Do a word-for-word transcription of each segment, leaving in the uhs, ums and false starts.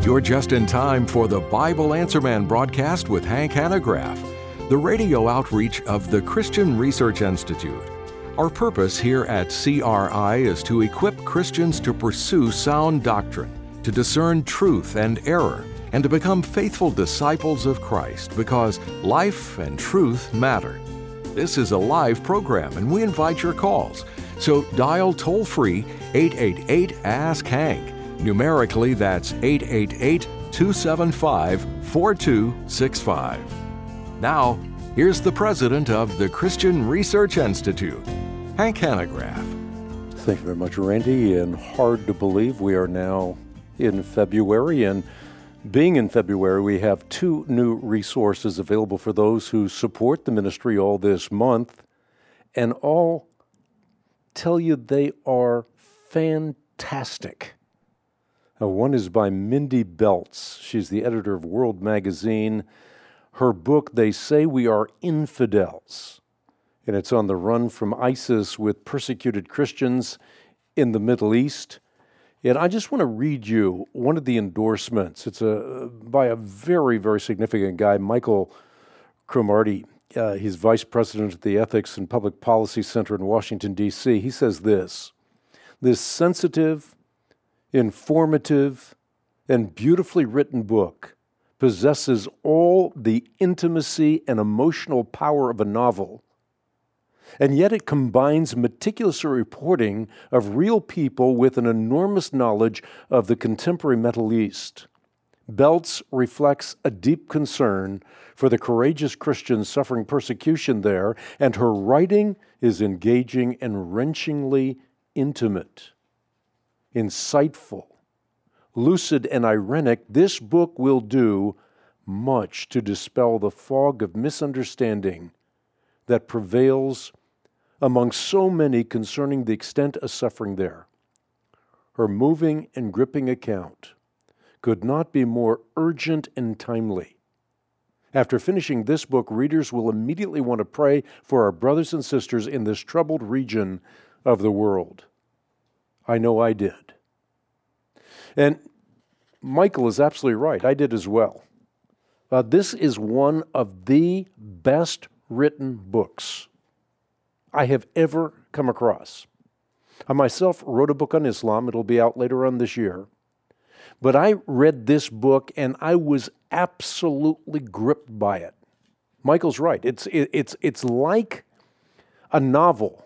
You're just in time for the Bible Answer Man broadcast with Hank Hanegraaff, the radio outreach of the Christian Research Institute. Our purpose here at C R I is to equip Christians to pursue sound doctrine, to discern truth and error, and to become faithful disciples of Christ, because life and truth matter. This is a live program, and we invite your calls. So dial toll-free eight eight eight, ask Hank. Numerically, that's eight eight eight, two seven five, four two six five. Now, here's the president of the Christian Research Institute, Hank Hanegraaff. Thank you very much, Randy, and hard to believe we are now in February, and being in February, we have two new resources available for those who support the ministry all this month, and all tell you they are fantastic. Uh, one is by Mindy Beltz. She's the editor of World Magazine. Her book, They Say We Are Infidels, and it's on the run from ISIS with persecuted Christians in the Middle East. And I just want to read you one of the endorsements. It's a by a very, very significant guy, Michael Cromartie. Uh, he's vice president at the Ethics and Public Policy Center in Washington, D C He says this: this sensitive, informative, and beautifully written book possesses all the intimacy and emotional power of a novel, and yet it combines meticulous reporting of real people with an enormous knowledge of the contemporary Middle East. Beltz reflects a deep concern for the courageous Christians suffering persecution there, and her writing is engaging and wrenchingly intimate. Insightful, lucid, and ironic, this book will do much to dispel the fog of misunderstanding that prevails among so many concerning the extent of suffering there. Her moving and gripping account could not be more urgent and timely. After finishing this book, readers will immediately want to pray for our brothers and sisters in this troubled region of the world. I know I did. And Michael is absolutely right. I did as well. Uh, this is one of the best written books I have ever come across. I myself wrote a book on Islam. It'll be out later on this year. But I read this book and I was absolutely gripped by it. Michael's right. It's it, it's it's like a novel.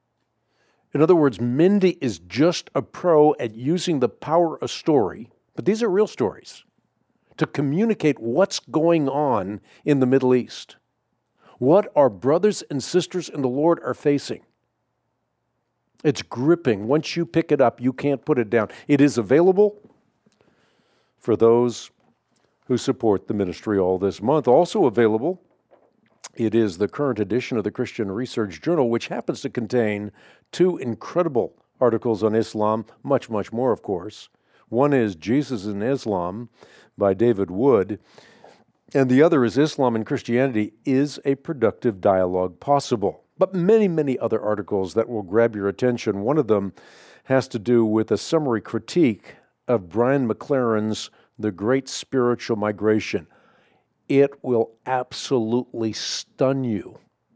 In other words, Mindy is just a pro at using the power of story, but these are real stories, to communicate what's going on in the Middle East, what our brothers and sisters in the Lord are facing. It's gripping. Once you pick it up, you can't put it down. It is available for those who support the ministry all this month. Also available, it is the current edition of the Christian Research Journal, which happens to contain two incredible articles on Islam, much, much more, of course. One is Jesus in Islam by David Wood, and the other is Islam and Christianity, Is a Productive Dialogue Possible? But many, many other articles that will grab your attention. One of them has to do with a summary critique of Brian McLaren's The Great Spiritual Migration. It will absolutely stun you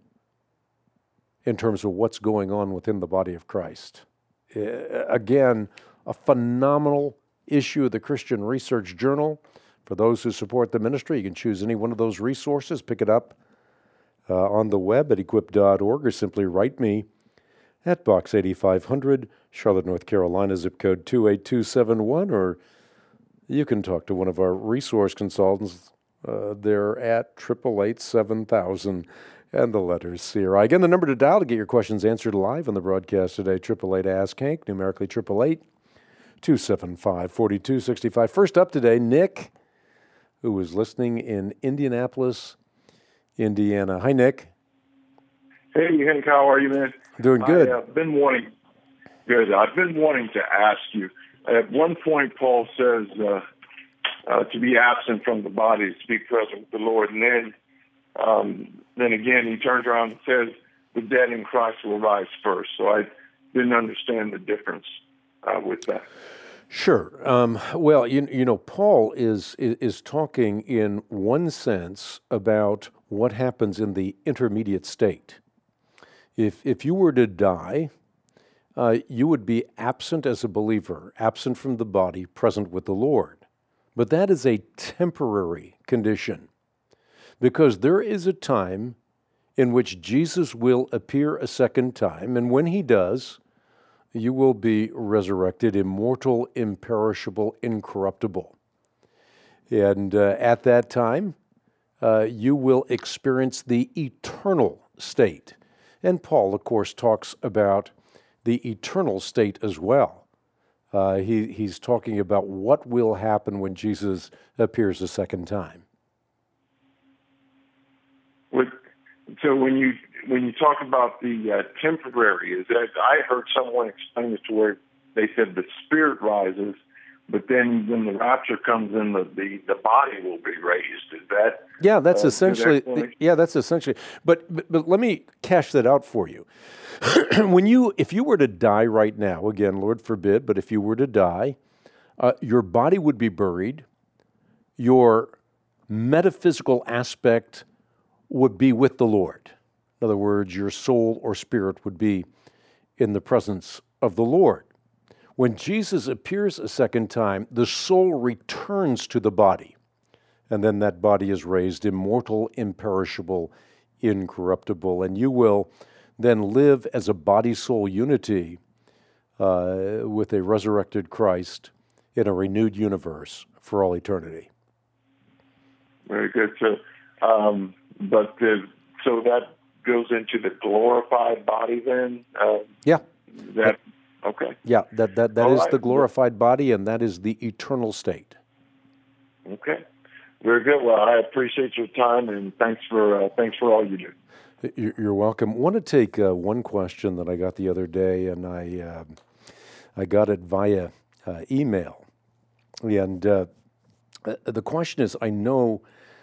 in terms of what's going on within the body of Christ. Uh, again, a phenomenal issue of the Christian Research Journal. For those who support the ministry, you can choose any one of those resources, pick it up uh, on the web at equip dot org, or simply write me at Box eighty-five hundred, Charlotte, North Carolina, zip code two eight two seven one, or you can talk to one of our resource consultants. Uh, they're at eight eight eight, seven thousand and the letters C R I. Again, the number to dial to get your questions answered live on the broadcast today, eight eight eight, ask Hank, numerically eight eight eight, two seven five, four two six five. First up today, Nick, who is listening in Indianapolis, Indiana. Hi, Nick. Hey, Hank, how are you, man? Doing good. I've been wanting, good. I've been wanting to ask you. At one point, Paul says uh, uh, to be absent from the body, to be present with the Lord, and then, um, then again, he turns around and says the dead in Christ will rise first. So I didn't understand the difference uh, with that. Sure. Um, well, you, you know, Paul is, is is talking in one sense about what happens in the intermediate state. If if you were to die, uh, you would be absent as a believer, absent from the body, present with the Lord. But that is a temporary condition, because there is a time in which Jesus will appear a second time, and when he does, you will be resurrected, immortal, imperishable, incorruptible. And uh, at that time, uh, you will experience the eternal state. And Paul, of course, talks about the eternal state as well. Uh, he, he's talking about what will happen when Jesus appears a second time. With, so when you when you talk about the uh, temporary, is that I heard someone explain it to where they said the spirit rises, but then when the rapture comes in, the, the, the body will be raised. Is that yeah? That's uh, essentially yeah. That's essentially. But, but but let me cash that out for you. When you if you were to die right now, again, Lord forbid, but if you were to die, uh, your body would be buried. Your metaphysical aspect would be with the Lord. In other words, your soul or spirit would be in the presence of the Lord. When Jesus appears a second time, the soul returns to the body, and then that body is raised immortal, imperishable, incorruptible, and you will then live as a body-soul unity uh, with a resurrected Christ in a renewed universe for all eternity. Very good. So, um, but the, so that goes into the glorified body then? Uh, yeah. That okay. Yeah, that that, that All is right. the glorified body, and that is the eternal state. Okay. Very good. Well, I appreciate your time, and thanks for uh, thanks for all you do. You're welcome. I want to take uh, one question that I got the other day, and I uh, I got it via uh, email, and uh, the question is: I know.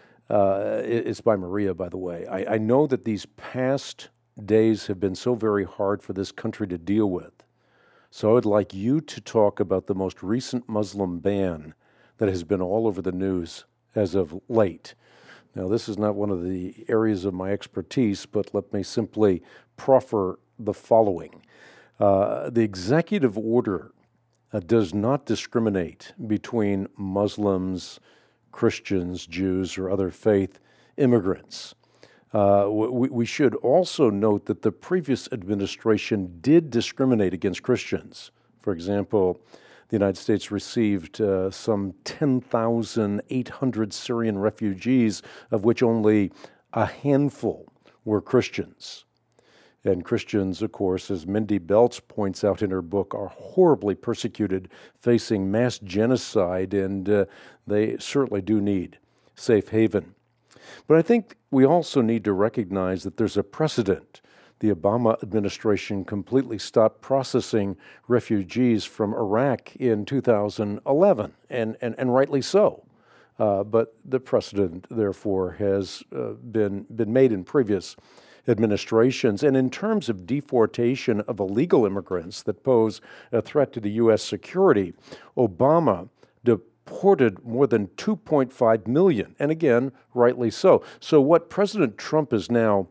Uh, it's by Maria, by the way. I, I know that these past days have been so very hard for this country to deal with. So I would like you to talk about the most recent Muslim ban that has been all over the news as of late. Now, this is not one of the areas of my expertise, but let me simply proffer the following. Uh, the executive order uh, does not discriminate between Muslims, Christians, Jews, or other faith immigrants. Uh, we, we should also note that the previous administration did discriminate against Christians. For example, the United States received uh, some ten thousand eight hundred Syrian refugees, of which only a handful were Christians. And Christians, of course, as Mindy Belts points out in her book, are horribly persecuted, facing mass genocide, and uh, they certainly do need safe haven. But I think we also need to recognize that there's a precedent. The Obama administration completely stopped processing refugees from Iraq in two thousand eleven, and, and, and rightly so. Uh, but the precedent, therefore, has uh, been, been made in previous administrations. And in terms of deportation of illegal immigrants that pose a threat to the U S security, Obama deported more than two point five million, and again, rightly so. So what President Trump is now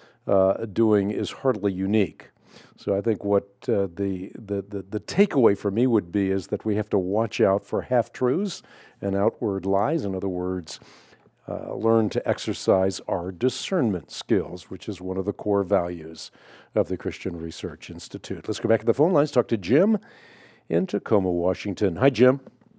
uh, doing is hardly unique. So I think what uh, the, the, the, the takeaway for me would be is that we have to watch out for half-truths and outward lies. In other words, Uh, learn to exercise our discernment skills, which is one of the core values of the Christian Research Institute. Let's go back to the phone lines, talk to Jim in Tacoma, Washington. Hi, Jim.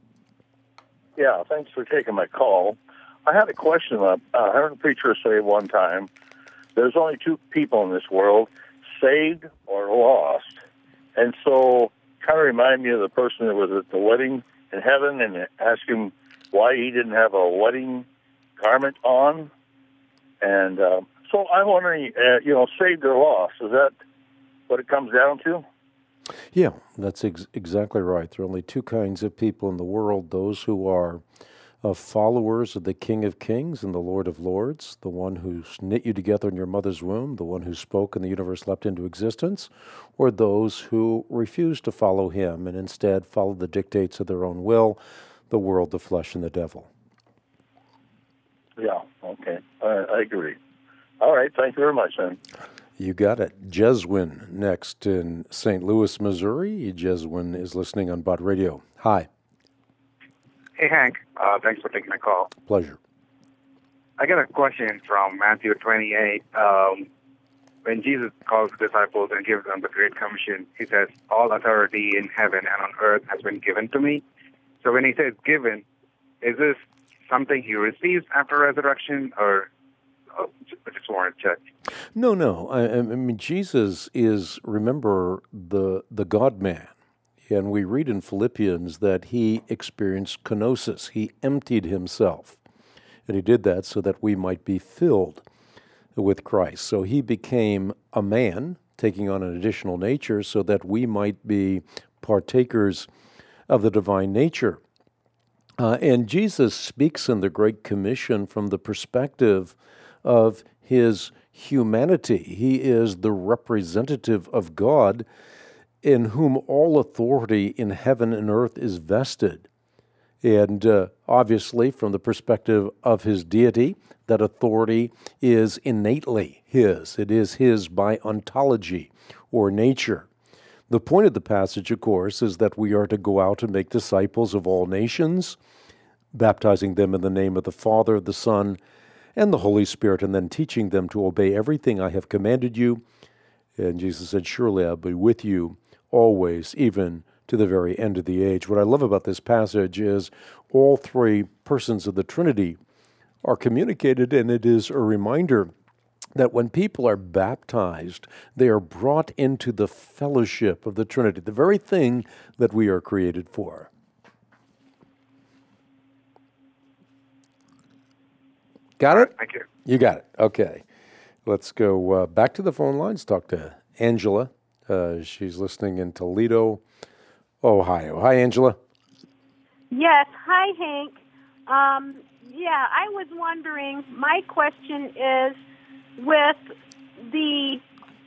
Yeah, thanks for taking my call. I had a question. Uh, I heard a preacher say one time, there's only two people in this world, saved or lost. And so kind of remind me of the person that was at the wedding in heaven and asked him why he didn't have a wedding garment on, and uh, so I'm wondering, uh, you know, saved or lost, is that what it comes down to? Yeah, that's ex- exactly right. There are only two kinds of people in the world, those who are of followers of the King of Kings and the Lord of Lords, the one who knit you together in your mother's womb, the one who spoke and the universe leapt into existence, or those who refuse to follow him and instead follow the dictates of their own will, the world, the flesh, and the devil? Yeah, okay. I, I agree. All right, thank you very much, then. You got it. Jeswin next in Saint Louis, Missouri. Jeswin is listening on Bott Radio. Hi. Hey, Hank. Uh, thanks for taking my call. Pleasure. I got a question from Matthew twenty-eight. Um, when Jesus calls the disciples and gives them the Great Commission, he says, all authority in heaven and on earth has been given to me. So when he says given, is this something he receives after resurrection, or oh, I just want to check? No, no. I, I mean, Jesus is, remember, the the God-man. And we read in Philippians that he experienced kenosis. He emptied himself. And he did that so that we might be filled with Christ. So he became a man, taking on an additional nature so that we might be partakers of the divine nature. Uh, and Jesus speaks in the Great Commission from the perspective of his humanity. He is the representative of God, in whom all authority in heaven and earth is vested. And uh, obviously, from the perspective of his deity, that authority is innately his. It is his by ontology or nature. The point of the passage, of course, is that we are to go out and make disciples of all nations, baptizing them in the name of the Father, the Son, and the Holy Spirit, and then teaching them to obey everything I have commanded you. And Jesus said, surely I'll be with you always, even to the very end of the age. What I love about this passage is all three persons of the Trinity are communicated, and it is a reminder that when people are baptized, they are brought into the fellowship of the Trinity, the very thing that we are created for. Got it? Thank you. You got it. Okay. Let's go uh, back to the phone lines, talk to Angela. Uh, she's listening in Toledo, Ohio. Hi, Angela. Yes. Hi, Hank. Um, yeah, I was wondering, my question is, with the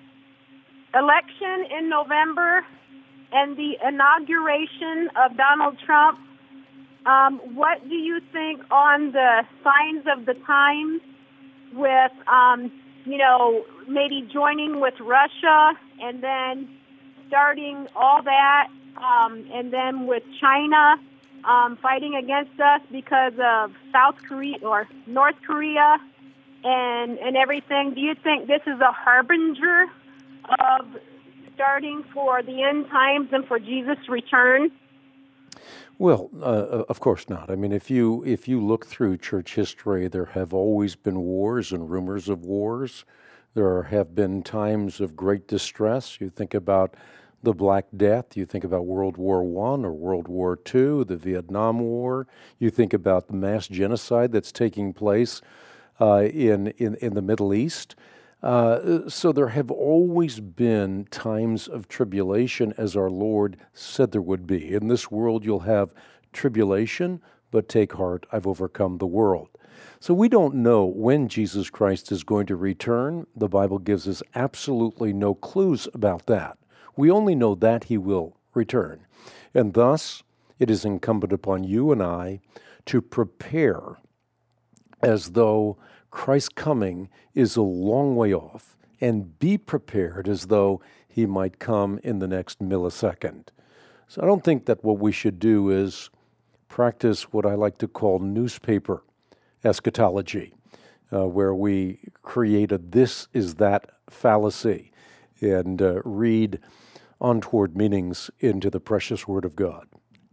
election in November and the inauguration of Donald Trump, um, what do you think on the signs of the times with, um, you know, maybe joining with Russia and then starting all that, um, and then with China um, fighting against us because of South Korea or North Korea and and everything? Do you think this is a harbinger of starting for the end times and for Jesus' return? Well, uh, of course not. I mean, if you if you look through church history, there have always been wars and rumors of wars. There have been times of great distress. You think about the Black Death. You think about World War One or World War Two, the Vietnam War. You think about the mass genocide that's taking place uh, in, in in the Middle East. Uh, so there have always been times of tribulation, as our Lord said there would be. In this world you'll have tribulation, but take heart, I've overcome the world. So we don't know when Jesus Christ is going to return. The Bible gives us absolutely no clues about that. We only know that he will return. And thus, it is incumbent upon you and I to prepare as though Christ's coming is a long way off, and be prepared as though he might come in the next millisecond. So I don't think that what we should do is practice what I like to call newspaper eschatology, uh, where we create a this is that fallacy and uh, read untoward meanings into the precious Word of God.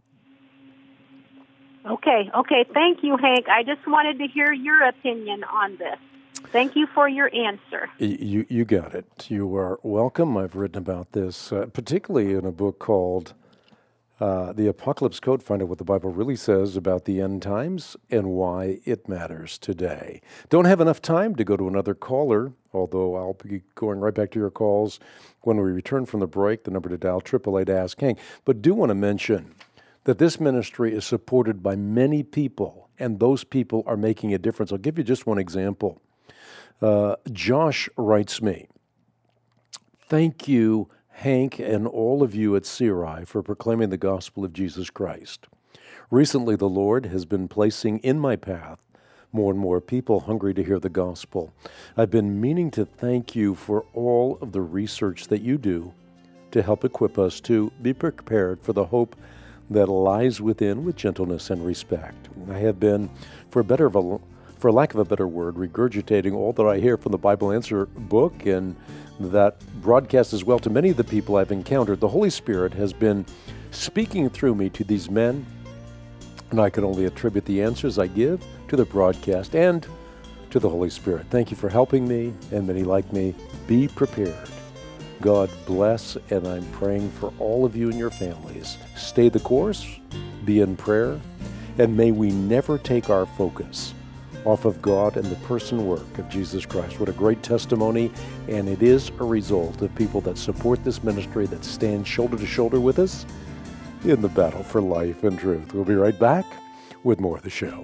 Okay, okay. Thank you, Hank. I just wanted to hear your opinion on this. Thank you for your answer. You you got it. You are welcome. I've written about this, uh, particularly in a book called uh, The Apocalypse Code, Find Out What the Bible Really Says About the End Times and Why It Matters Today. Don't have enough time to go to another caller, although I'll be going right back to your calls when we return from the break. The number to dial, eight eight eight, A S K, Hank. But do want to mention that this ministry is supported by many people, and those people are making a difference. I'll give you just one example. Uh, Josh writes me, "Thank you, Hank, and all of you at C R I for proclaiming the gospel of Jesus Christ. Recently, the Lord has been placing in my path more and more people hungry to hear the gospel. I've been meaning to thank you for all of the research that you do to help equip us to be prepared for the hope that lies within with gentleness and respect. I have been, for better of a, for lack of a better word, regurgitating all that I hear from the Bible Answer book and that broadcast as well to many of the people I've encountered. The Holy Spirit has been speaking through me to these men, and I can only attribute the answers I give to the broadcast and to the Holy Spirit. Thank you for helping me, and many like me. Be prepared. God bless, and I'm praying for all of you and your families. Stay the course, be in prayer, and may we never take our focus off of God and the person work of Jesus Christ. What a great testimony, and it is a result of people that support this ministry, that stand shoulder to shoulder with us in the battle for life and truth. We'll be right back with more of the show.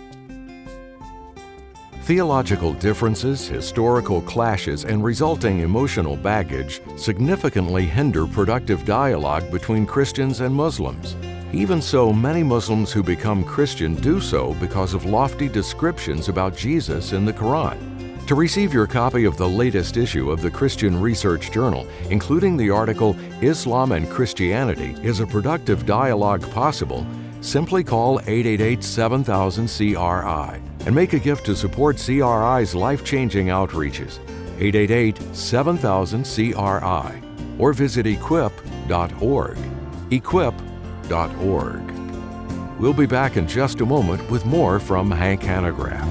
Theological differences, historical clashes, and resulting emotional baggage significantly hinder productive dialogue between Christians and Muslims. Even so, many Muslims who become Christian do so because of lofty descriptions about Jesus in the Quran. To receive your copy of the latest issue of the Christian Research Journal, including the article Islam and Christianity, Is a Productive Dialogue Possible?, simply call eight eight eight, seven thousand, C R I and make a gift to support C R I's life-changing outreaches. eight eight eight, seven thousand, C R I or visit equip dot org. equip dot org. We'll be back in just a moment with more from Hank Hanegraaff.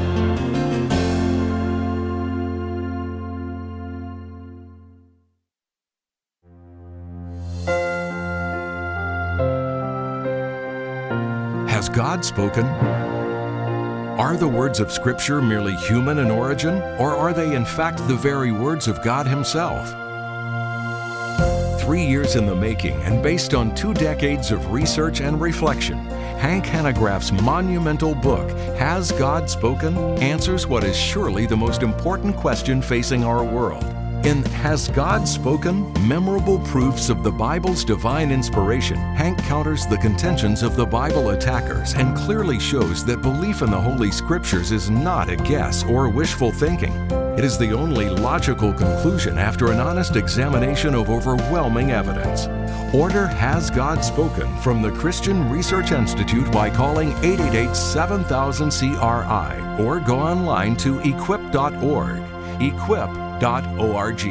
Has God spoken? Are the words of Scripture merely human in origin, or are they in fact the very words of God Himself? Three years in the making and based on two decades of research and reflection, Hank Hanegraaff's monumental book, Has God Spoken?, answers what is surely the most important question facing our world. In Has God Spoken? Memorable Proofs of the Bible's Divine Inspiration, Hank counters the contentions of the Bible attackers and clearly shows that belief in the Holy Scriptures is not a guess or wishful thinking. It is the only logical conclusion after an honest examination of overwhelming evidence. Order Has God Spoken from the Christian Research Institute by calling eight eight eight, seven thousand, C R I or go online to equip dot org. equip dot org.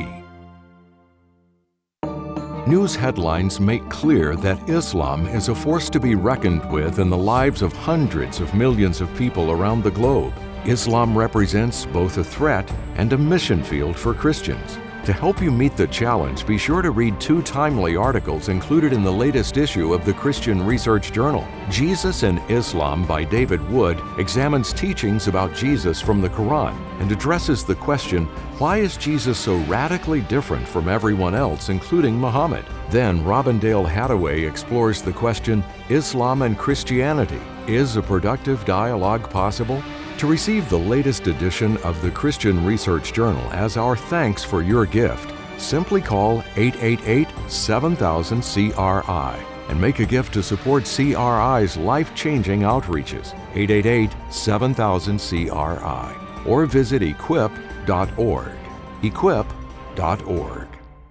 News headlines make clear that Islam is a force to be reckoned with in the lives of hundreds of millions of people around the globe. Islam represents both a threat and a mission field for Christians. To help you meet the challenge, be sure to read two timely articles included in the latest issue of the Christian Research Journal. Jesus and Islam by David Wood examines teachings about Jesus from the Quran and addresses the question, why is Jesus so radically different from everyone else, including Muhammad? Then Robin Dale Hathaway explores the question, Islam and Christianity, is a productive dialogue possible? To receive the latest edition of the Christian Research Journal as our thanks for your gift, simply call eight eight eight, seven thousand, C R I and make a gift to support C R I's life-changing outreaches, eight eight eight, seven thousand, C R I, or visit equip dot org. equip dot org.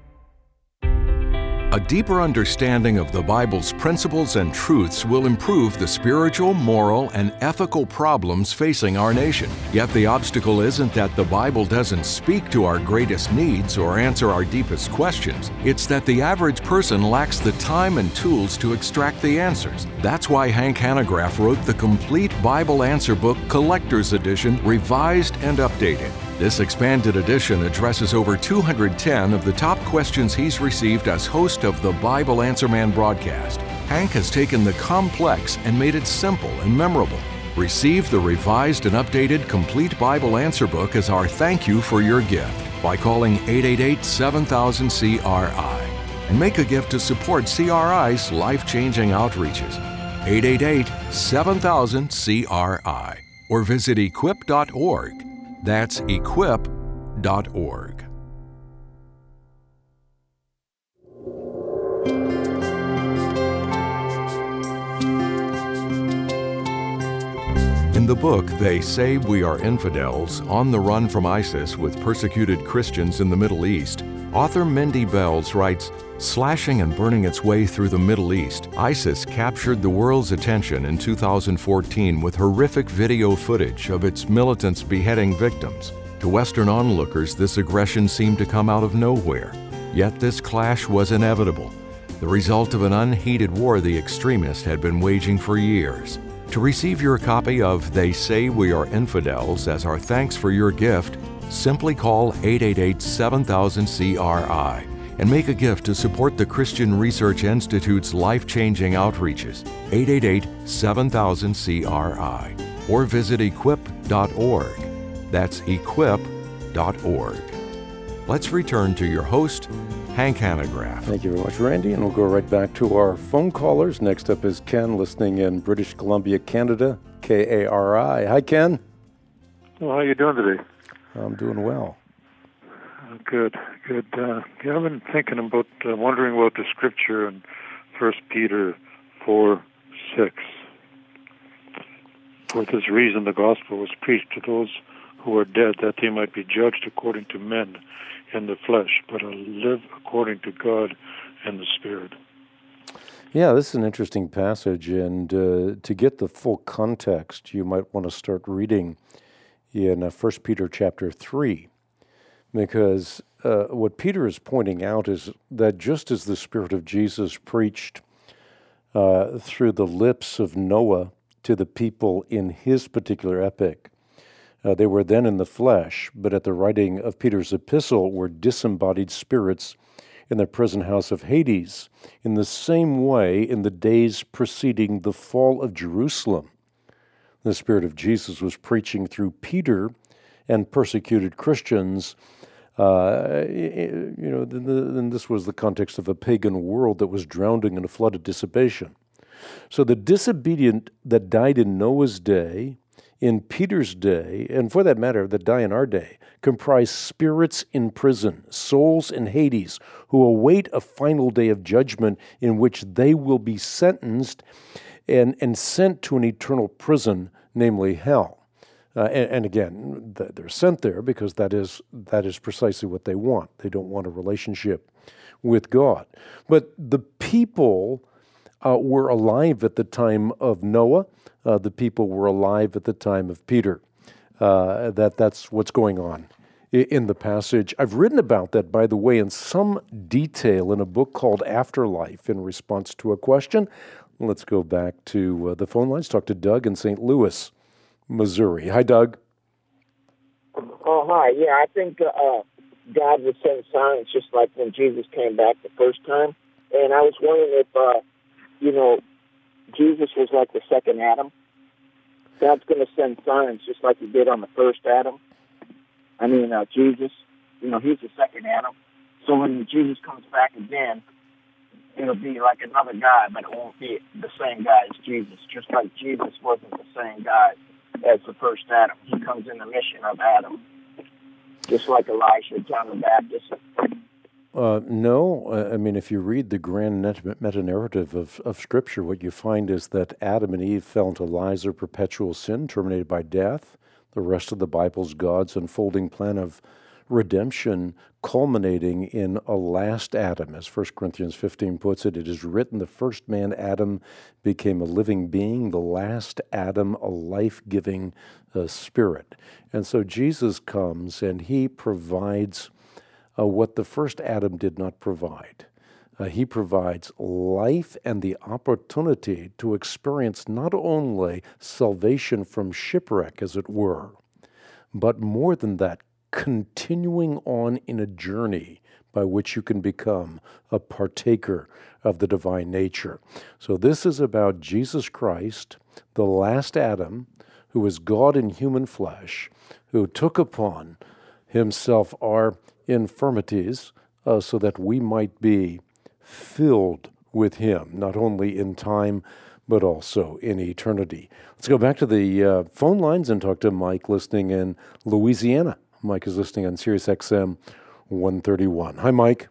A deeper understanding of the Bible's principles and truths will improve the spiritual, moral, and ethical problems facing our nation. Yet the obstacle isn't that the Bible doesn't speak to our greatest needs or answer our deepest questions. It's that the average person lacks the time and tools to extract the answers. That's why Hank Hanegraaff wrote the complete Bible Answer Book Collector's Edition, revised and updated. This expanded edition addresses over two hundred ten of the top questions he's received as host of the Bible Answer Man broadcast. Hank has taken the complex and made it simple and memorable. Receive the revised and updated Complete Bible Answer Book as our thank you for your gift by calling eight eight eight, seven thousand, C R I. and make a gift to support C R I's life-changing outreaches. eight eight eight, seven thousand, C R I or visit equip dot org. That's equip dot org. In the book, They Say We Are Infidels, On the Run from ISIS with Persecuted Christians in the Middle East, author Mindy Belz writes, slashing and burning its way through the Middle East, ISIS captured the world's attention in two thousand fourteen with horrific video footage of its militants beheading victims. To Western onlookers, this aggression seemed to come out of nowhere. Yet this clash was inevitable, the result of an unheeded war the extremists had been waging for years. To receive your copy of They Say We Are Infidels as our thanks for your gift, simply call eight eight eight, seven thousand, C R I and make a gift to support the Christian Research Institute's life-changing outreaches, eight eight eight, seven thousand, C R I, or visit equip dot org. That's equip dot org. Let's return to your host, Hank Hanegraaff. Thank you very much, Randy, and we'll go right back to our phone callers. Next up is Ken, listening in British Columbia, Canada, K A R I. Hi, Ken. Well, how are you doing today? I'm doing well. Uh, good, good. Uh, yeah, I've been thinking about, uh, wondering about the scripture in First Peter four six. For this reason the gospel was preached to those who are dead, that they might be judged according to men in the flesh, but live according to God and the Spirit. Yeah, this is an interesting passage, and uh, to get the full context, you might want to start reading in uh, First Peter chapter three, because uh, what Peter is pointing out is that just as the Spirit of Jesus preached uh, through the lips of Noah to the people in his particular epic, Uh, they were then in the flesh, but at the writing of Peter's epistle were disembodied spirits in the prison house of Hades. In the same way, in the days preceding the fall of Jerusalem, the Spirit of Jesus was preaching through Peter and persecuted Christians. Uh, you know, and this was the context of a pagan world that was drowning in a flood of dissipation. So the disobedient that died in Noah's day, in Peter's day, and for that matter, that die in our day, comprise spirits in prison, souls in Hades, who await a final day of judgment in which they will be sentenced and, and sent to an eternal prison, namely hell. Uh, and, and again, they're sent there because that is that is precisely what they want. They don't want a relationship with God. But the people uh, were alive at the time of Noah. Uh, the people were alive at the time of Peter. Uh, that that's what's going on in the passage. I've written about that, by the way, in some detail in a book called Afterlife in response to a question. Let's go back to uh, the phone lines. Talk to Doug in Saint Louis, Missouri. Hi, Doug. Oh, hi. Yeah, I think uh, God would send signs just like when Jesus came back the first time. And I was wondering if, uh, you know, Jesus was like the second Adam. God's going to send signs just like he did on the first Adam. I mean, uh, Jesus, you know, he's the second Adam. So when Jesus comes back again, it'll be like another guy, but it won't be the same guy as Jesus. Just like Jesus wasn't the same guy as the first Adam. He comes in the mission of Adam. Just like Elijah, John the Baptist. Uh, no, I mean, if you read the grand meta-narrative of, of Scripture, what you find is that Adam and Eve fell into lies of perpetual sin, terminated by death. The rest of the Bible's God's unfolding plan of redemption, culminating in a last Adam. As First Corinthians fifteen puts it, it is written, the first man, Adam, became a living being, the last Adam, a life-giving uh, spirit. And so Jesus comes and he provides Uh, what the first Adam did not provide. Uh, he provides life and the opportunity to experience not only salvation from shipwreck, as it were, but more than that, continuing on in a journey by which you can become a partaker of the divine nature. So this is about Jesus Christ, the last Adam, who is God in human flesh, who took upon himself our infirmities uh, so that we might be filled with Him, not only in time, but also in eternity. Let's go back to the uh, phone lines and talk to Mike listening in Louisiana. Mike is listening on Sirius X M one thirty-one. Hi, Mike.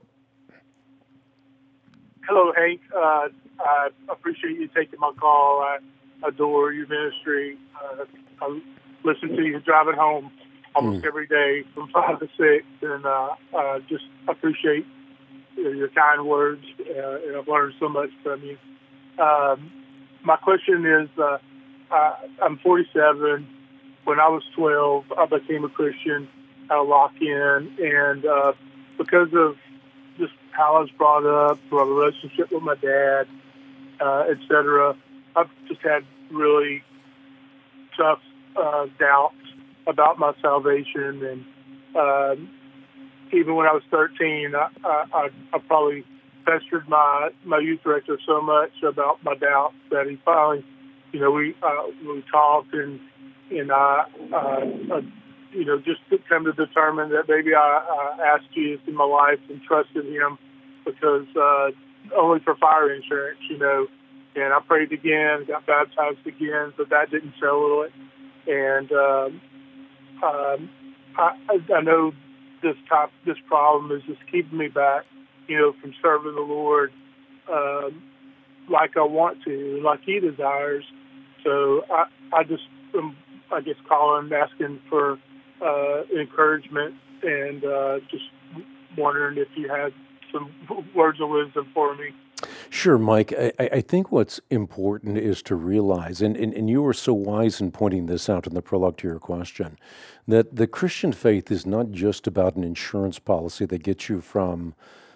Hello, Hank. Uh, I appreciate you taking my call. I adore your ministry. Uh, I listen to you driving home almost mm. every day from five to six, and uh, uh, just appreciate your kind words. Uh, and I've learned so much from you. Um, my question is, uh, uh, I'm forty-seven. When I was twelve, I became a Christian at a lock-in, and uh, because of just how I was brought up, my relationship with my dad, uh, et cetera, I've just had really tough uh, doubts about my salvation. And uh, even when I was thirteen, I, I, I probably pestered my, my youth director so much about my doubts that he finally, you know, we uh, we talked, and and I, uh, uh, you know, just to come to determine that maybe I, I asked Jesus in my life and trusted Him because uh, only for fire insurance, you know. And I prayed again, got baptized again, but that didn't settle it. And um, um, I, I know this top, this problem is just keeping me back, you know, from serving the Lord um, like I want to, like He desires. So I, I just, um, I guess, calling, asking for uh, encouragement, and uh, just wondering if you had some words of wisdom for me. Sure, Mike. I, I think what's important is to realize, and, and, and you were so wise in pointing this out in the prologue to your question, that the Christian faith is not just about an insurance policy that gets you from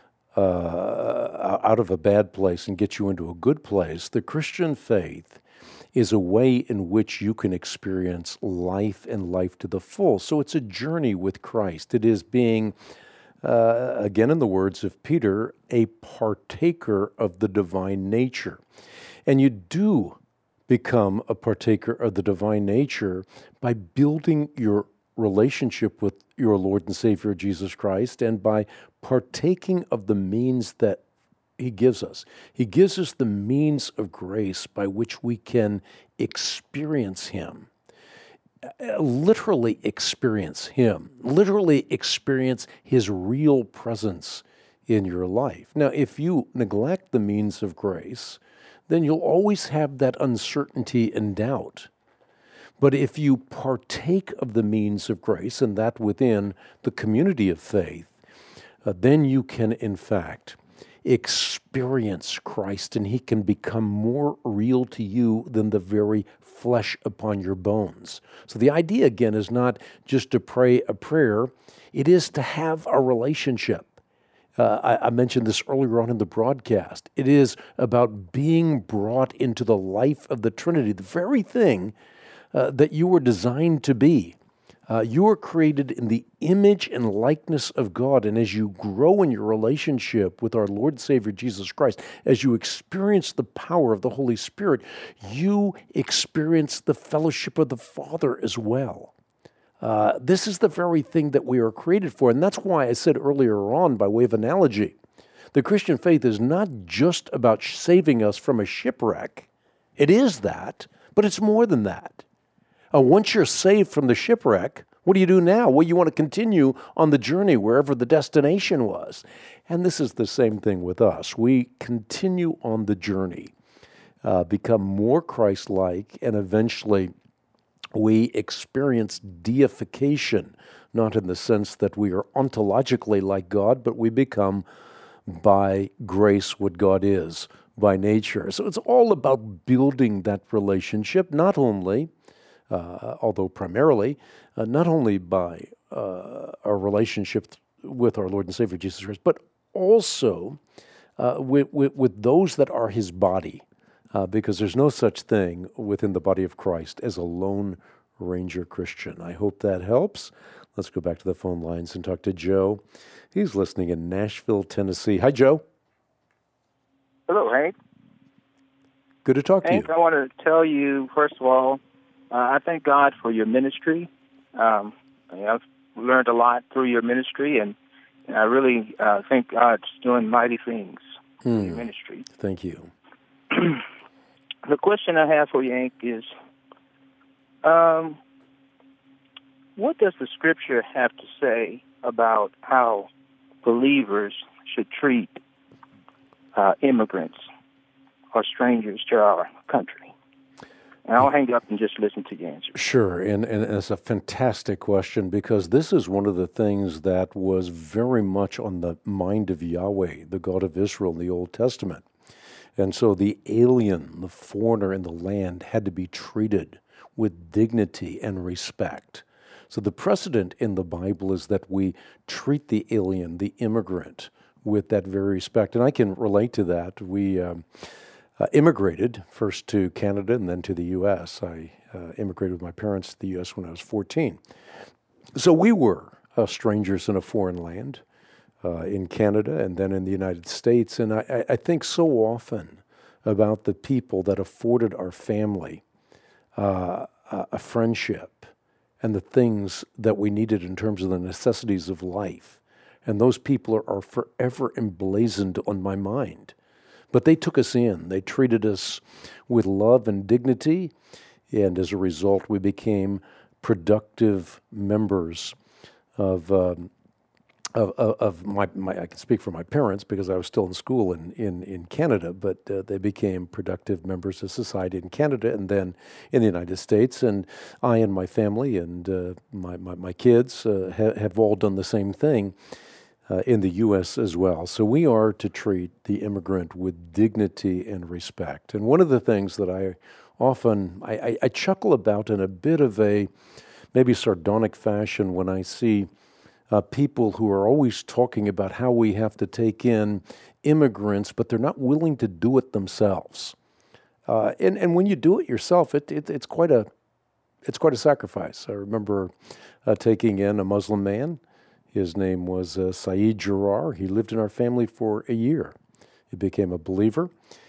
uh, out of a bad place and gets you into a good place. The Christian faith is a way in which you can experience life and life to the full. So it's a journey with Christ. It is being, uh, again in the words of Peter, a partaker of the divine nature. And you do become a partaker of the divine nature by building your relationship with your Lord and Savior Jesus Christ, and by partaking of the means that He gives us. He gives us the means of grace by which we can experience Him. Literally experience Him. Literally experience His real presence in your life. Now, if you neglect the means of grace, then you'll always have that uncertainty and doubt. But if you partake of the means of grace, and that within the community of faith, uh, then you can, in fact, experience Christ, and He can become more real to you than the very flesh upon your bones. So the idea, again, is not just to pray a prayer. It is to have a relationship. Uh, I, I mentioned this earlier on in the broadcast. It is about being brought into the life of the Trinity, the very thing uh, that you were designed to be. Uh, you are created in the image and likeness of God, and as you grow in your relationship with our Lord and Savior Jesus Christ, as you experience the power of the Holy Spirit, you experience the fellowship of the Father as well. Uh, this is the very thing that we are created for, and that's why I said earlier on, by way of analogy, the Christian faith is not just about saving us from a shipwreck. It is that, but it's more than that. Uh, once you're saved from the shipwreck, what do you do now? Well, you want to continue on the journey wherever the destination was. And this is the same thing with us. We continue on the journey, uh, become more Christ-like, and eventually we experience deification, not in the sense that we are ontologically like God, but we become by grace what God is by nature. So it's all about building that relationship, not only Uh, although primarily, uh, not only by uh, our relationship with our Lord and Savior Jesus Christ, but also uh, with, with, with those that are His body, uh, because there's no such thing within the body of Christ as a lone ranger Christian. I hope that helps. Let's go back to the phone lines and talk to Joe. He's listening in Nashville, Tennessee. Hi, Joe. Hello, Hank. Good to talk Hank, to you. I want to tell you, first of all, Uh, I thank God for your ministry. Um, I've learned a lot through your ministry, and And I really uh, think God's doing mighty things hmm. in your ministry. Thank you. The question I have for you, Hank, is um, what does the Scripture have to say about how believers should treat uh, immigrants or strangers to our country? And I'll hang up and just listen to your answer. Sure, and, and it's a fantastic question, because this is one of the things that was very much on the mind of Yahweh, the God of Israel in the Old Testament. And so the alien, the foreigner in the land, had to be treated with dignity and respect. So the precedent in the Bible is that we treat the alien, the immigrant, with that very respect. And I can relate to that. We um, uh, immigrated first to Canada and then to the U S. I uh, immigrated with my parents to the U S when I was fourteen. So we were uh, strangers in a foreign land, uh, in Canada and then in the United States. And I, I think so often about the people that afforded our family uh, a friendship and the things that we needed in terms of the necessities of life. And those people are, are forever emblazoned on my mind. But they took us in. They treated us with love and dignity, and as a result, we became productive members of um, of, of, of my, my, I can speak for my parents because I was still in school in, in, in Canada, but uh, they became productive members of society in Canada and then in the United States. And I and my family and uh, my, my, my kids uh, ha- have all done the same thing uh, in the U S as well. So we are to treat the immigrant with dignity and respect. And one of the things that I often, I, I, I chuckle about in a bit of a maybe sardonic fashion when I see Uh, people who are always talking about how we have to take in immigrants, but they're not willing to do it themselves. Uh, and, and when you do it yourself, it, it, it's quite a it's quite a sacrifice. I remember uh, taking in a Muslim man. His name was uh, Saeed Jarrar. He lived in our family for a year. He became a believer,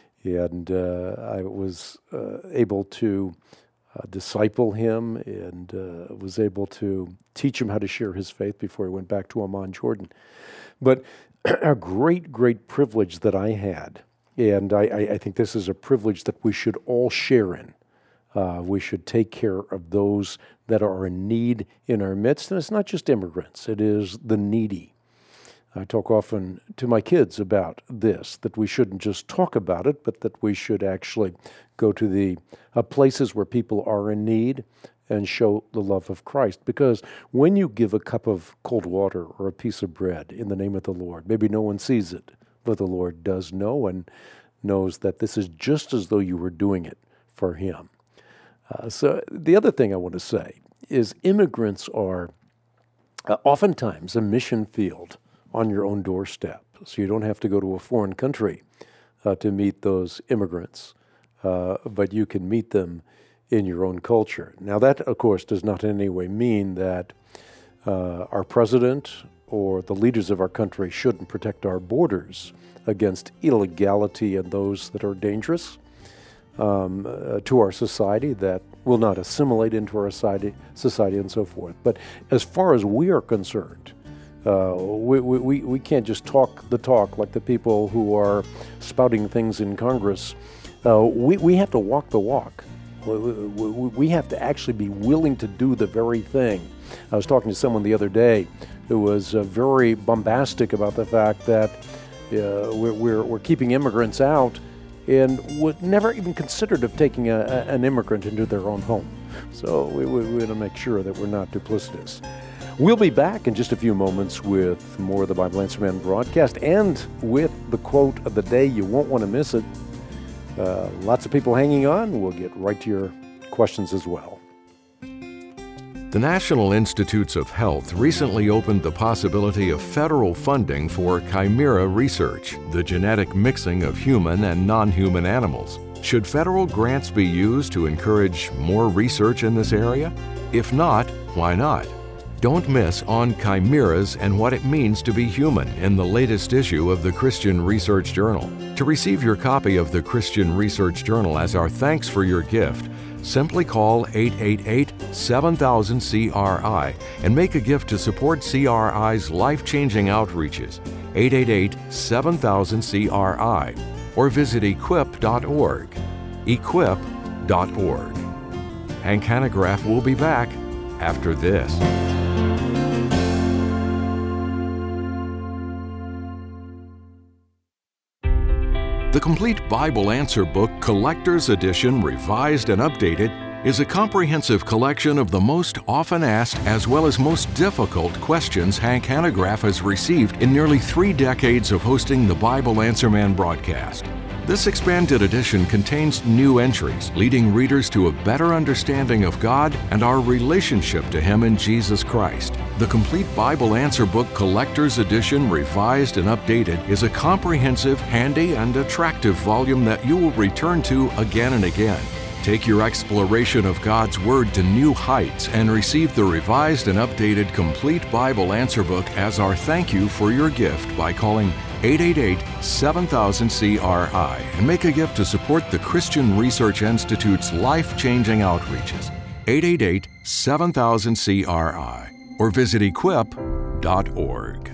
and uh, I was uh, able to Uh, disciple him and uh, was able to teach him how to share his faith before he went back to Amman, Jordan. But a great, great privilege that I had, and I, I think this is a privilege that we should all share in. Uh, we should take care of those that are in need in our midst. And it's not just immigrants, it is the needy. I talk often to my kids about this, that we shouldn't just talk about it, but that we should actually go to the uh, places where people are in need and show the love of Christ. Because when you give a cup of cold water or a piece of bread in the name of the Lord, maybe no one sees it, but the Lord does know and knows that this is just as though you were doing it for Him. Uh, so the other thing I want to say is immigrants are uh, oftentimes a mission field on your own doorstep. So you don't have to go to a foreign country uh, to meet those immigrants, uh, but you can meet them in your own culture. Now that, of course, does not in any way mean that uh, our president or the leaders of our country shouldn't protect our borders against illegality and those that are dangerous um, uh, to our society, that will not assimilate into our society, society and so forth. But as far as we are concerned, Uh, we, we, we can't just talk the talk like the people who are spouting things in Congress. Uh, we, we have to walk the walk. We, we, we have to actually be willing to do the very thing. I was talking to someone the other day who was uh, very bombastic about the fact that uh, we're, we're, we're keeping immigrants out and would never even considered of taking a, a, an immigrant into their own home. So we, we, we want to make sure that we're not duplicitous. We'll be back in just a few moments with more of the Bible Answer Man broadcast and with the quote of the day. You won't want to miss it. Uh, lots of people hanging on. We'll get right to your questions as well. The National Institutes of Health recently opened the possibility of federal funding for chimera research, the genetic mixing of human and non-human animals. Should federal grants be used to encourage more research in this area? If not, why not? Don't miss On Chimeras and What It Means to Be Human in the latest issue of the Christian Research Journal. To receive your copy of the Christian Research Journal as our thanks for your gift, Simply call eight eight eight, seven thousand, C R I and make a gift to support C R I's life-changing outreaches. eight eight eight, seven thousand, C R I or visit equip dot org. equip dot org. Hank Hanegraaff will be back after this. The Complete Bible Answer Book Collector's Edition, revised and updated, is a comprehensive collection of the most often asked as well as most difficult questions Hank Hanegraaff has received in nearly three decades of hosting the Bible Answer Man broadcast. This expanded edition contains new entries, leading readers to a better understanding of God and our relationship to Him in Jesus Christ. The Complete Bible Answer Book Collector's Edition, revised and updated, is a comprehensive, handy, and attractive volume that you will return to again and again. Take your exploration of God's Word to new heights and receive the revised and updated Complete Bible Answer Book as our thank you for your gift by calling eight eight eight, seven thousand, C R I and make a gift to support the Christian Research Institute's life-changing outreaches. eight eight eight, seven thousand, C R I or visit equip dot org.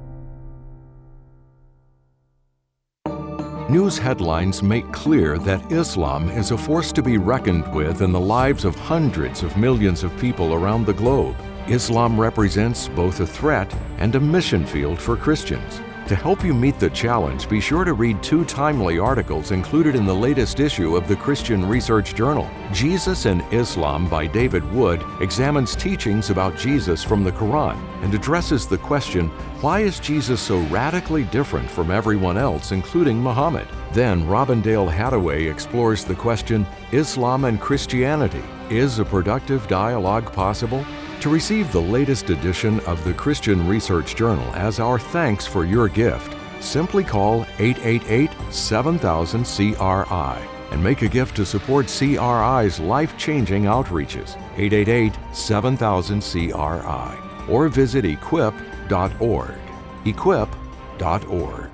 News headlines make clear that Islam is a force to be reckoned with in the lives of hundreds of millions of people around the globe. Islam represents both a threat and a mission field for Christians. To help you meet the challenge, be sure to read two timely articles included in the latest issue of the Christian Research Journal. Jesus and Islam by David Wood examines teachings about Jesus from the Quran and addresses the question, why is Jesus so radically different from everyone else, including Muhammad? Then Robin Dale Hathaway explores the question, Islam and Christianity, is a productive dialogue possible? To receive the latest edition of the Christian Research Journal as our thanks for your gift, simply call eight eight eight, seven thousand, C R I and make a gift to support C R I's life-changing outreaches. eight eight eight, seven thousand, C R I or visit equip dot org. equip dot org.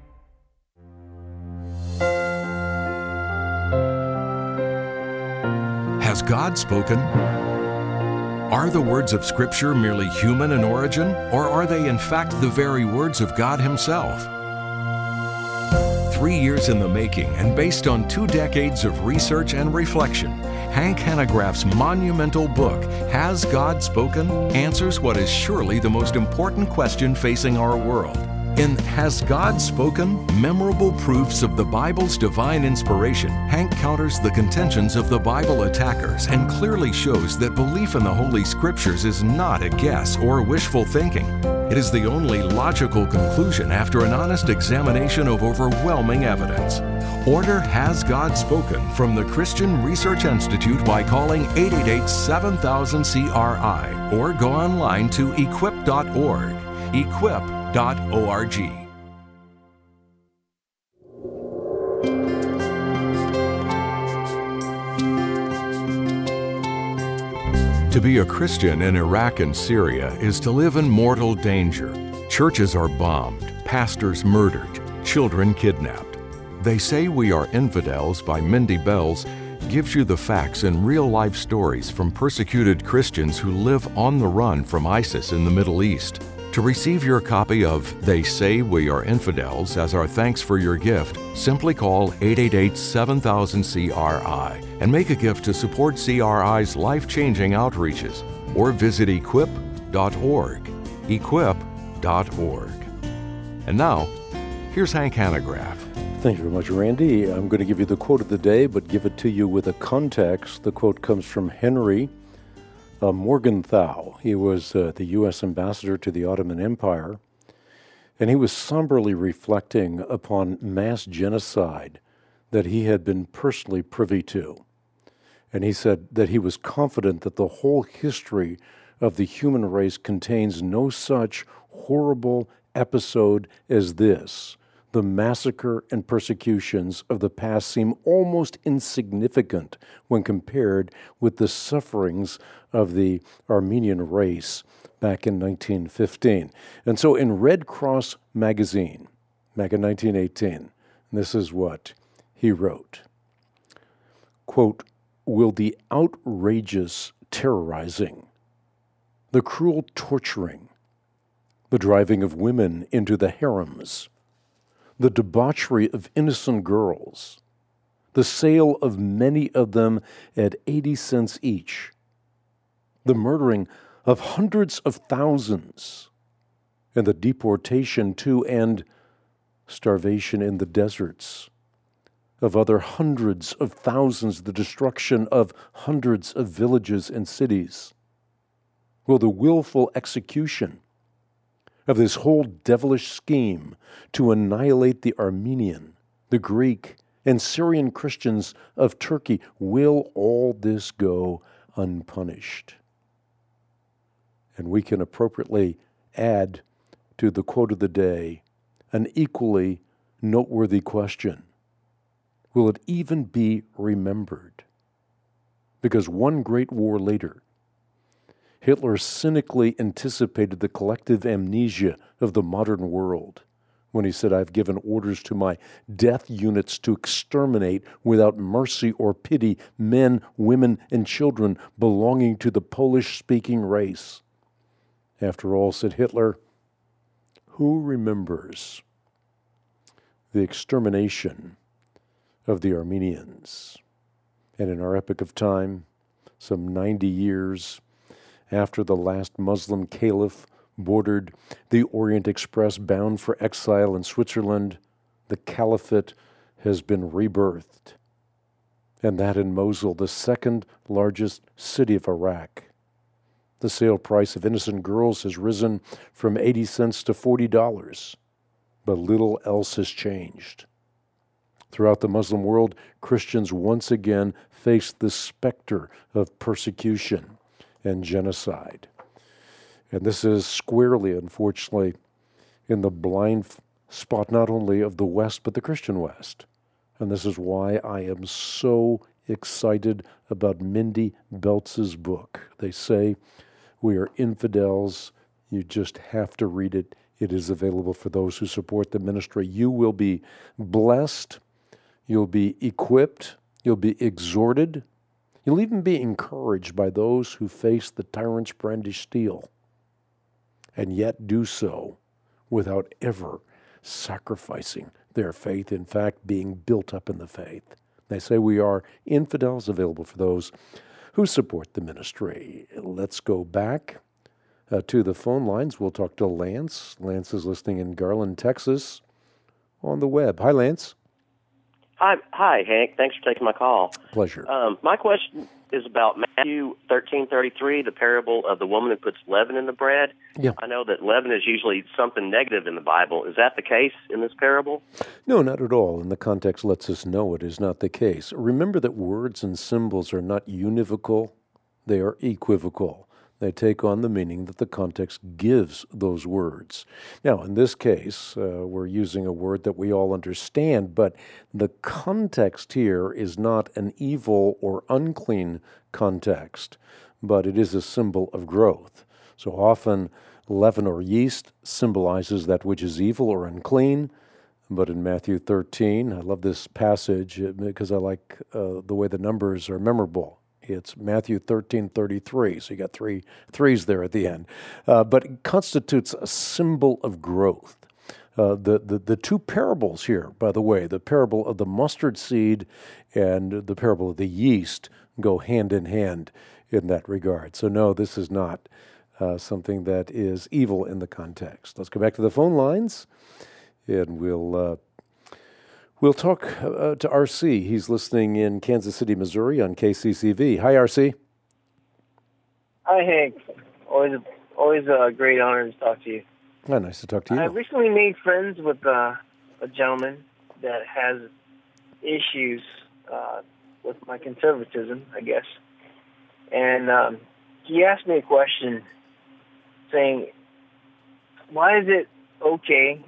Has God spoken? Are the words of Scripture merely human in origin, or are they in fact the very words of God Himself? Three years in the making and based on two decades of research and reflection, Hank Hanegraaff's monumental book, Has God Spoken?, answers what is surely the most important question facing our world. In Has God Spoken? Memorable Proofs of the Bible's Divine Inspiration, Hank counters the contentions of the Bible attackers and clearly shows that belief in the Holy Scriptures is not a guess or wishful thinking. It is the only logical conclusion after an honest examination of overwhelming evidence. Order Has God Spoken from the Christian Research Institute by calling eight eight eight, seven thousand, C R I or go online to equip dot org. equip dot org. To be a Christian in Iraq and Syria is to live in mortal danger. Churches are bombed, pastors murdered, children kidnapped. They Say We Are Infidels by Mindy Bells gives you the facts and real-life stories from persecuted Christians who live on the run from ISIS in the Middle East. To receive your copy of They Say We Are Infidels as our thanks for your gift, simply call eight eight eight, seven thousand, C R I and make a gift to support C R I's life-changing outreaches or visit equip dot org. equip dot org. And now, here's Hank Hanegraaff. Thank you very much, Randy. I'm going to give you the quote of the day, but give it to you with a context. The quote comes from Henry Uh, Morgenthau. He was uh, the U S ambassador to the Ottoman Empire, and he was somberly reflecting upon mass genocide that he had been personally privy to. And he said that he was confident that the whole history of the human race contains no such horrible episode as this. The massacre and persecutions of the past seem almost insignificant when compared with the sufferings of the Armenian race back in nineteen fifteen. And so in Red Cross magazine, back in nineteen eighteen, this is what he wrote. Quote, will the outrageous terrorizing, the cruel torturing, the driving of women into the harems, the debauchery of innocent girls, the sale of many of them at eighty cents each, the murdering of hundreds of thousands, and the deportation to and starvation in the deserts of other hundreds of thousands, the destruction of hundreds of villages and cities, will the willful execution of this whole devilish scheme to annihilate the Armenian, the Greek, and Syrian Christians of Turkey, will all this go unpunished? And we can appropriately add to the quote of the day an equally noteworthy question. Will it even be remembered? Because one great war later, Hitler cynically anticipated the collective amnesia of the modern world when he said, "I've given orders to my death units to exterminate without mercy or pity men, women, and children belonging to the Polish-speaking race." After all, said Hitler, who remembers the extermination of the Armenians? And in our epoch of time, some ninety years after the last Muslim caliph boarded the Orient Express bound for exile in Switzerland, the caliphate has been rebirthed. And that in Mosul, the second largest city of Iraq. The sale price of innocent girls has risen from eighty cents to forty dollars, but little else has changed. Throughout the Muslim world, Christians once again face the specter of persecution and genocide. And this is squarely, unfortunately, in the blind spot not only of the West, but the Christian West. And this is why I am so excited about Mindy Beltz's book. They say we are infidels. You just have to read it. It is available for those who support the ministry. You will be blessed. You'll be equipped. You'll be exhorted. You'll even be encouraged by those who face the tyrant's brandished steel, and yet do so without ever sacrificing their faith, in fact, being built up in the faith. They say we are infidels, available for those who support the ministry. Let's go back uh, to the phone lines. We'll talk to Lance. Lance is listening in Garland, Texas, on the web. Hi, Lance. Hi, hi, Hank. Thanks for taking my call. Pleasure. Um, my question is about Matthew thirteen thirty-three, the parable of the woman who puts leaven in the bread. Yeah. I know that leaven is usually something negative in the Bible. Is that the case in this parable? No, not at all. And the context lets us know it is not the case. Remember that words and symbols are not univocal. They are equivocal. They take on the meaning that the context gives those words. Now, in this case, uh, we're using a word that we all understand, but the context here is not an evil or unclean context, but it is a symbol of growth. So often, leaven or yeast symbolizes that which is evil or unclean, but in Matthew thirteen, I love this passage because I like uh, the way the numbers are memorable. It's Matthew thirteen thirty-three, so you got three threes there at the end. Uh, but it constitutes a symbol of growth. Uh, the, the, the two parables here, by the way, the parable of the mustard seed and the parable of the yeast go hand in hand in that regard. So no, this is not uh, something that is evil in the context. Let's go back to the phone lines, and we'll... Uh, We'll talk uh, to R C. He's listening in Kansas City, Missouri on K C C V. Hi, R C. Hi, Hank. Always a, always a great honor to talk to you. Oh, nice to talk to you. I recently made friends with uh, a gentleman that has issues uh, with my conservatism, I guess. And um, he asked me a question saying, why is it okay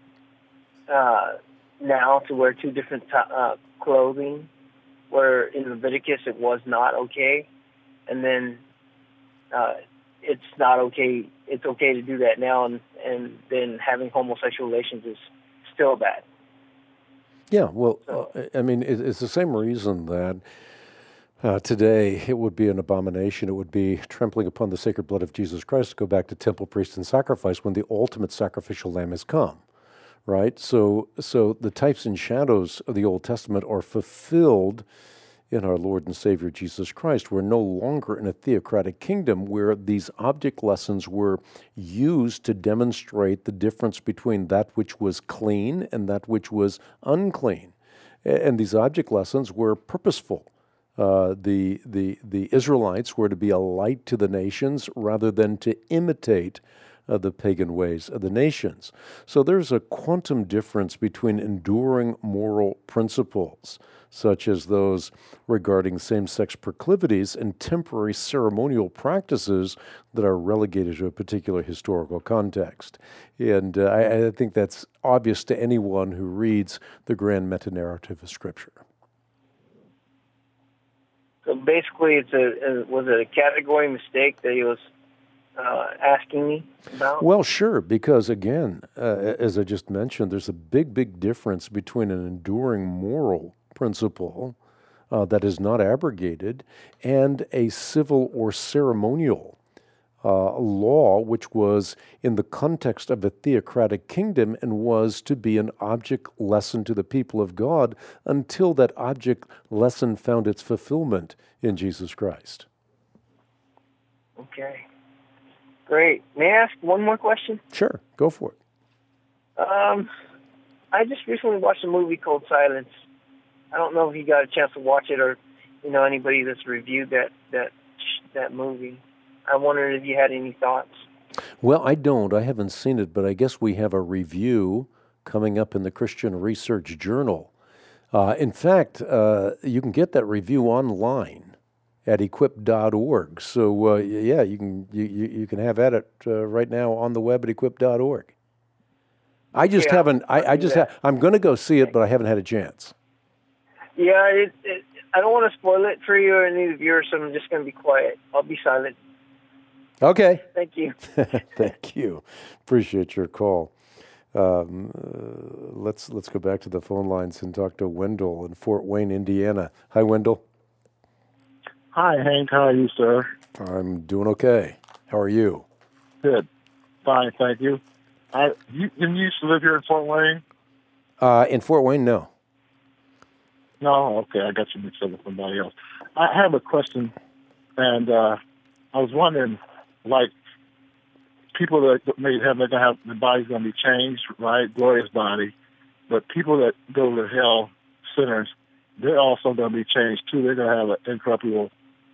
uh, now to wear two different uh, clothing, where in Leviticus it was not okay, and then uh, it's not okay. It's okay to do that now, and, and then having homosexual relations is still bad. Yeah, well, so, uh, I mean, it, it's the same reason that Uh, today, it would be an abomination. It would be trampling upon the sacred blood of Jesus Christ to go back to temple, priest, and sacrifice when the ultimate sacrificial lamb has come, right? So, so the types and shadows of the Old Testament are fulfilled in our Lord and Savior Jesus Christ. We're no longer in a theocratic kingdom where these object lessons were used to demonstrate the difference between that which was clean and that which was unclean. And these object lessons were purposeful. Uh, the, the, the Israelites were to be a light to the nations rather than to imitate uh, the pagan ways of the nations. So there's a quantum difference between enduring moral principles, such as those regarding same-sex proclivities, and temporary ceremonial practices that are relegated to a particular historical context. And uh, I, I think that's obvious to anyone who reads the grand meta-narrative of Scripture. So basically, it's a, a was it a category mistake that he was uh, asking me about? Well, sure, because again, uh, as I just mentioned, there's a big, big difference between an enduring moral principle uh, that is not abrogated and a civil or ceremonial uh, law, which was in the context of a theocratic kingdom and was to be an object lesson to the people of God until that object lesson found its fulfillment in Jesus Christ. Okay. Great. May I ask one more question? Sure, go for it. Um, I just recently watched a movie called Silence. I don't know if you got a chance to watch it, or you know anybody that's reviewed that that that movie. I wondered if you had any thoughts. Well, I don't. I haven't seen it, but I guess we have a review coming up in the Christian Research Journal. Uh, in fact, uh, you can get that review online at equip dot org. So uh, yeah, you can you, you can have at it uh, right now on the web at equip dot org. I just yeah, haven't. I, I just. Ha- I'm going to go see it, but I haven't had a chance. Yeah, it, it, I don't want to spoil it for you or any of the viewers, so I'm just going to be quiet. I'll be silent. Okay. Thank you. Thank you. Appreciate your call. Um, uh, let's let's go back to the phone lines and talk to Wendell in Fort Wayne, Indiana. Hi, Wendell. Hi, Hank. How are you, sir? I'm doing okay. How are you? Good. Fine, thank you. I you, you used to live here in Fort Wayne? Uh, in Fort Wayne, no. No? Okay, I got you mixed up with somebody else. I have a question, and uh, I was wondering, like, people that may have, they're going to have, the body's going to be changed, right? Glorious body. But people that go to hell, sinners, they're also going to be changed, too. They're going to have an incorruptible,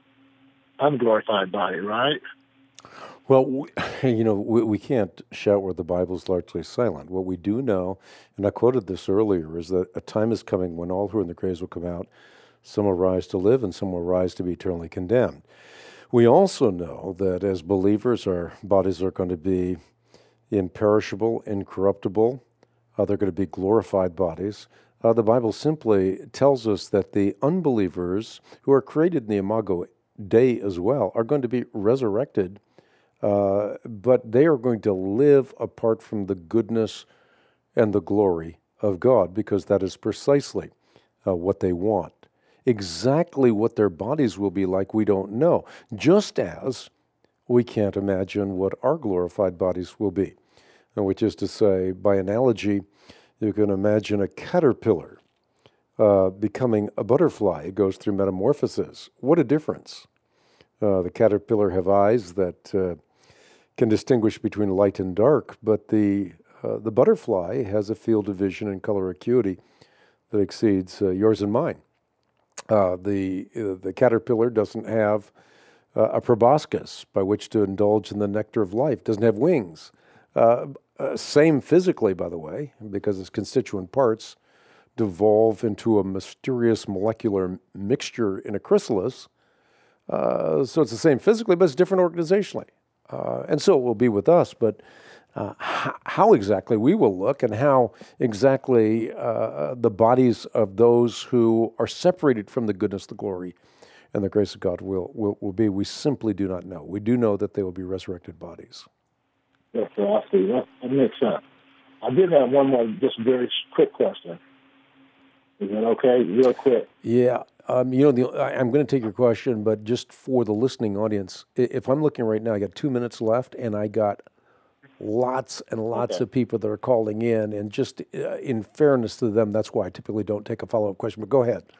unglorified body, right? Well, we, you know, we, we can't shout where the Bible's largely silent. What we do know, and I quoted this earlier, is that a time is coming when all who are in the graves will come out. Some will rise to live, and some will rise to be eternally condemned. We also know that as believers, our bodies are going to be imperishable, incorruptible. Uh, they're going to be glorified bodies. Uh, the Bible simply tells us that the unbelievers, who are created in the Imago Dei as well, are going to be resurrected. Uh, but they are going to live apart from the goodness and the glory of God, because that is precisely uh, what they want. Exactly what their bodies will be like, we don't know, just as we can't imagine what our glorified bodies will be, which is to say, by analogy, you can imagine a caterpillar uh, becoming a butterfly. It goes through metamorphosis. What a difference. Uh, the caterpillar have eyes that uh, can distinguish between light and dark, but the uh, the butterfly has a field of vision and color acuity that exceeds uh, yours and mine. Uh, the uh, the caterpillar doesn't have uh, a proboscis by which to indulge in the nectar of life. Doesn't have wings. Uh, uh, same physically, by the way, because its constituent parts devolve into a mysterious molecular mixture in a chrysalis. Uh, so it's the same physically, but it's different organizationally. Uh, and so it will be with us, but uh, h- how exactly we will look and how exactly uh, the bodies of those who are separated from the goodness, the glory, and the grace of God will, will, will be, we simply do not know. We do know that they will be resurrected bodies. Yes, sir, I see. That, that makes sense. I did have one more, just very quick question. Is that okay? Real quick. Yeah. Um, you know, the, I, I'm going to take your question, but just for the listening audience, if I'm looking right now, I got two minutes left, and I got lots and lots okay. of people that are calling in, and just uh, in fairness to them, that's why I typically don't take a follow-up question, but go ahead.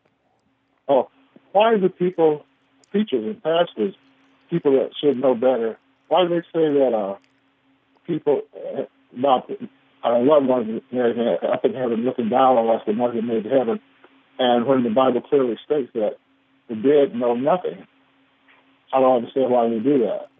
Oh, why do people, teachers and pastors, people that should know better, why do they say that uh, people uh, about our loved ones up in heaven looking down on us, the ones that made heaven, and when the Bible clearly states that the dead know nothing? I don't understand why they do that.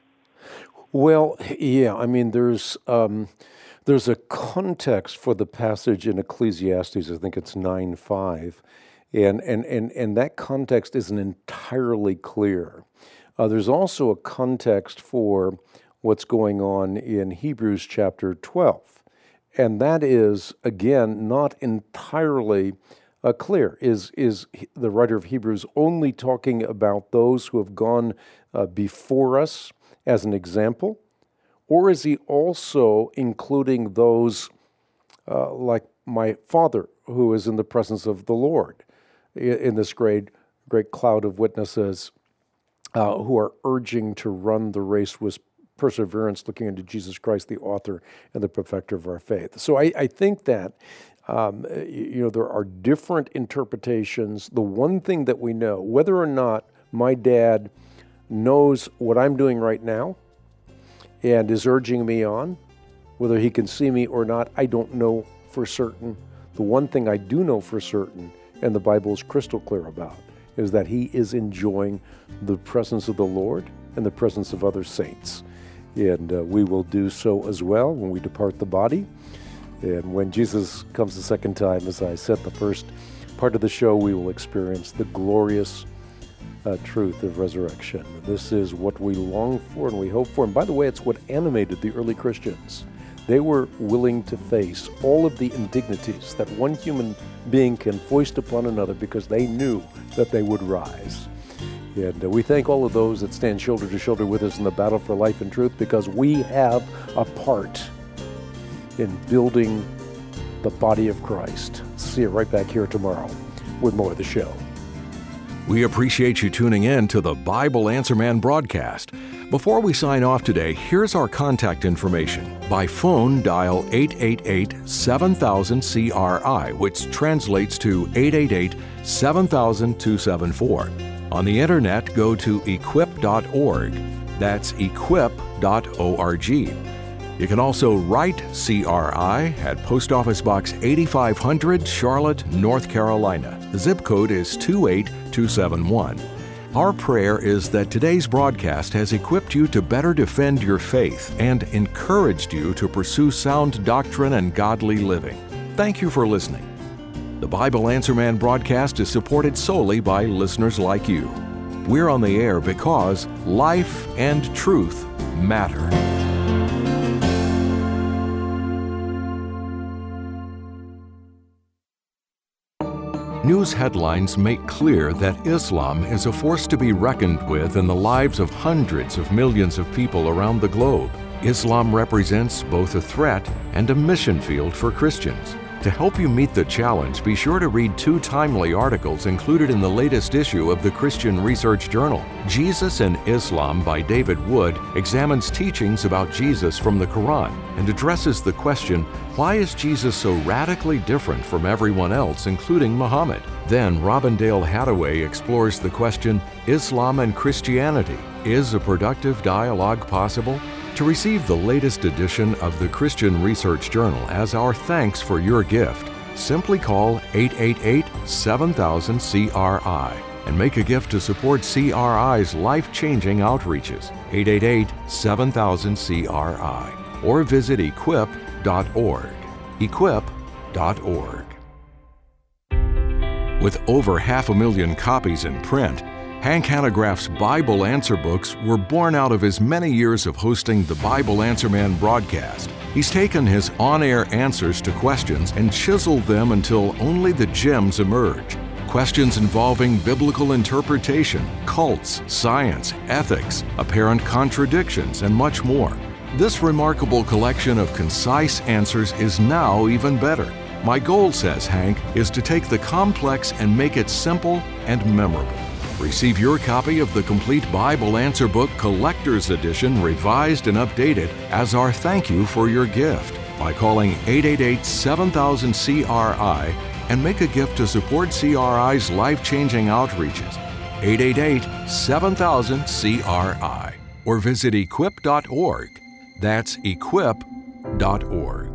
Well, yeah, I mean, there's um, there's a context for the passage in Ecclesiastes. I think it's nine five, and and and and that context isn't entirely clear. Uh, there's also a context for what's going on in Hebrews chapter twelve, and that is again not entirely uh, clear. Is is the writer of Hebrews only talking about those who have gone uh, before us as an example, or is he also including those uh, like my father who is in the presence of the Lord in, in this great great cloud of witnesses uh, who are urging to run the race with perseverance, looking into Jesus Christ, the author and the perfecter of our faith? So I, I think that um, you know there are different interpretations. The one thing that we know, whether or not my dad knows what I'm doing right now and is urging me on, whether he can see me or not, I don't know for certain. The one thing I do know for certain, and the Bible is crystal clear about, is that he is enjoying the presence of the Lord and the presence of other saints. And uh, we will do so as well when we depart the body. And when Jesus comes the second time, as I said the first part of the show, we will experience the glorious Uh, truth of resurrection. This is what we long for and we hope for. And by the way, it's what animated the early Christians. They were willing to face all of the indignities that one human being can foist upon another because they knew that they would rise. And uh, we thank all of those that stand shoulder to shoulder with us in the battle for life and truth, because we have a part in building the body of Christ. See you right back here tomorrow with more of the show. We appreciate you tuning in to the Bible Answer Man broadcast. Before we sign off today, here's our contact information. By phone, dial eight eight eight, seven thousand, C R I, which translates to eight eight eight, seven thousand, two seven four. On the internet, go to equip dot org. That's equip dot org. You can also write C R I at Post Office Box eighty-five hundred, Charlotte, North Carolina. The zip code is two eight two seven one. Our prayer is that today's broadcast has equipped you to better defend your faith and encouraged you to pursue sound doctrine and godly living. Thank you for listening. The Bible Answer Man broadcast is supported solely by listeners like you. We're on the air because life and truth matter. News headlines make clear that Islam is a force to be reckoned with in the lives of hundreds of millions of people around the globe. Islam represents both a threat and a mission field for Christians. To help you meet the challenge, be sure to read two timely articles included in the latest issue of the Christian Research Journal. Jesus and Islam by David Wood examines teachings about Jesus from the Quran and addresses the question, why is Jesus so radically different from everyone else, including Muhammad? Then Robindale Hathaway explores the question, Islam and Christianity, is a productive dialogue possible? To receive the latest edition of the Christian Research Journal as our thanks for your gift, simply call eight eight eight, seven thousand, C R I and make a gift to support C R I's life-changing outreaches, eight eight eight, seven thousand, C R I, or visit equip dot org, equip dot org. With over half a million copies in print, Hank Hanegraaff's Bible Answer books were born out of his many years of hosting the Bible Answer Man broadcast. He's taken his on-air answers to questions and chiseled them until only the gems emerge. Questions involving biblical interpretation, cults, science, ethics, apparent contradictions, and much more. This remarkable collection of concise answers is now even better. My goal, says Hank, is to take the complex and make it simple and memorable. Receive your copy of the Complete Bible Answer Book Collector's Edition, revised and updated, as our thank you for your gift by calling eight eight eight, seven thousand, C R I and make a gift to support C R I's life-changing outreaches. eight eight eight, seven thousand, C R I. Or visit equip dot org. That's equip dot org.